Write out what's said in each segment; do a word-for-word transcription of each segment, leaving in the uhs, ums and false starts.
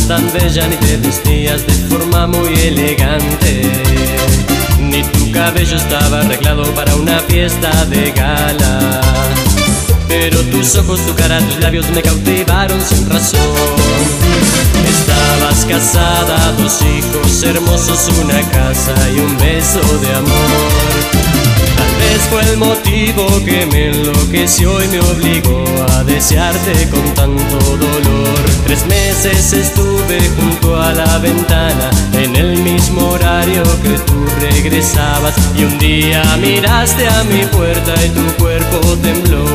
tan bella ni te vestías de forma muy elegante, ni tu cabello estaba arreglado para una fiesta de gala. Pero tus ojos, tu cara, tus labios me cautivaron sin razón. Estabas casada, dos hijos hermosos, una casa y un beso de amor. Tal vez fue el motivo que me enloqueció y me obligó a desearte con tanto dolor. Tres meses estuve junto a la ventana en el mismo horario que tú regresabas, y un día miraste a mi puerta y tu cuerpo tembló.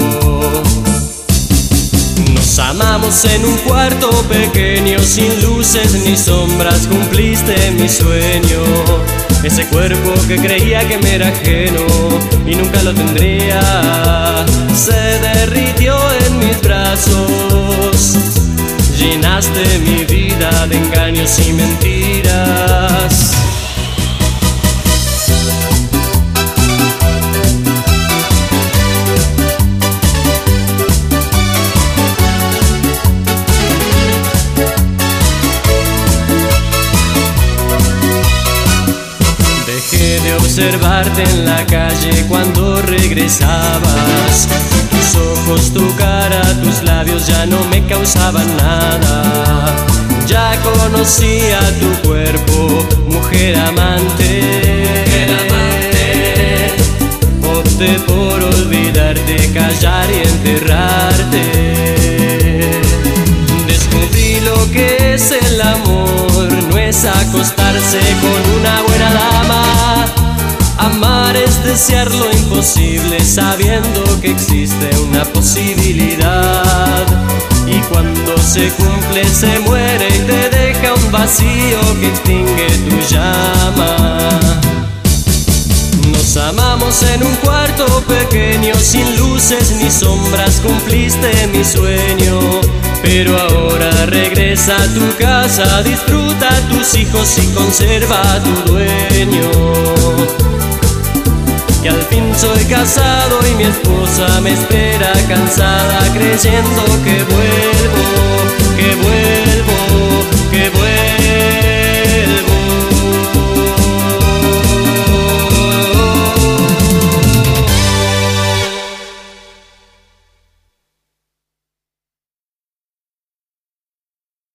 Nos amamos en un cuarto pequeño, sin luces ni sombras, cumpliste mi sueño. Ese cuerpo que creía que me era ajeno y nunca lo tendría, se derritió en mis brazos. Llenaste mi vida de engaños y mentiras. Dejé de observarte en la calle cuando regresabas. Tus ojos, tu cara, tus labios ya no me causaban nada. Ya conocía tu cuerpo, mujer amante. Mujer amante. Opté por olvidarte, callar y enterrarte. Descubrí lo que es el amor, no es acostarse con una buena dama. Amar es desear lo imposible sabiendo que existe una posibilidad, y cuando se cumple se muere y te deja un vacío que extingue tu llama. Nos amamos en un cuarto pequeño, sin luces ni sombras, cumpliste mi sueño. Pero ahora regresa a tu casa, disfruta a tus hijos y conserva a tu dueño. Que al fin soy casado y mi esposa me espera cansada, creyendo que vuelvo.